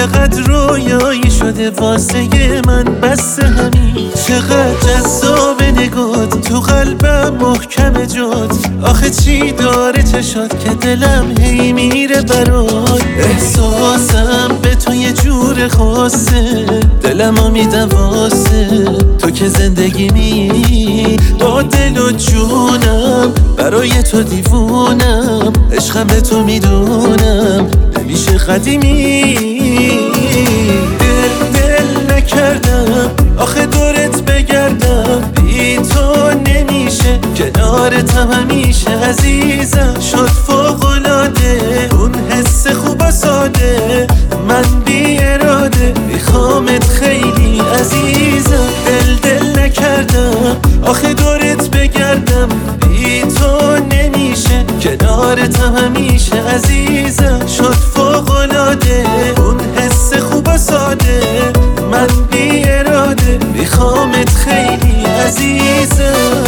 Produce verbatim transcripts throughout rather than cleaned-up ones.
چقدر رویایی شده واسه من، بس همین چقدر جذاب نگات، تو قلبم محکم جات. آخه چی داره چشات که دلم هی میره برات. احساسم به تو یه جور خاصه، دلمو میدم واسه تو که زندگی می. با دل و جونم برای تو دیوونم، عشقم به تو میدونم نمیشه قدیمی. دل دل نکردم آخه دورت بگردم، بی تو نمیشه کنارتم همیشه. عزیزم شد فوق‌العاده اون حس خوب و ساده، من بی اراده میخوامت خیلی عزیزم. دل دل نکردم آخه دورت بگردم، بی تو نمیشه کنارتم همیشه. عزیزم شد فوق‌العاده اون حس خوب و ساده، من بی اراده میخوامت خیلی عزیزم.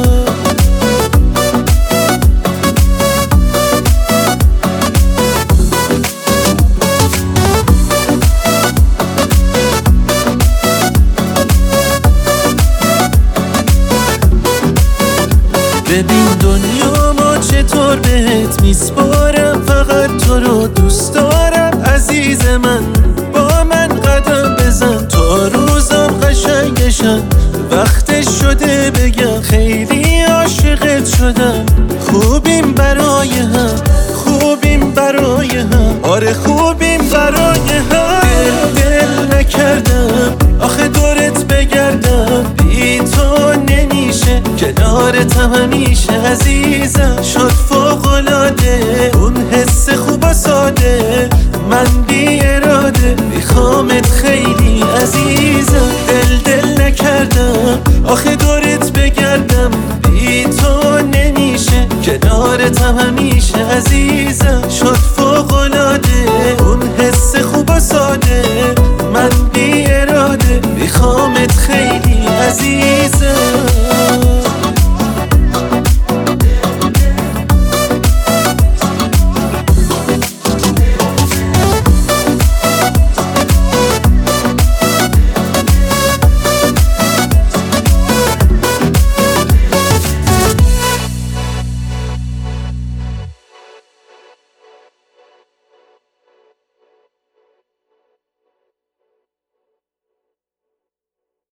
ببین دنیا ما چطور بهت میسپارم، فقط تو رو دوست دارم عزیز من. با من قدم بزن تا روزم قشنگشن، وقتش شده بگم خیلی عاشقت شدم. خوبیم برای هم، خوبیم برای هم، آره خوبیم برای هم. دل دل نکردم آخه دورت بگردم، بی تو نمیشه کنارتم همیشه. عزیزم شد فوق‌العاده اون حس خوب و ساده، من بی اراده میخوامت خیلی عزیزم. دل دل نکردم آخه دورت بگردم، بی تو نمیشه کنارتم همیشه. عزیزم شد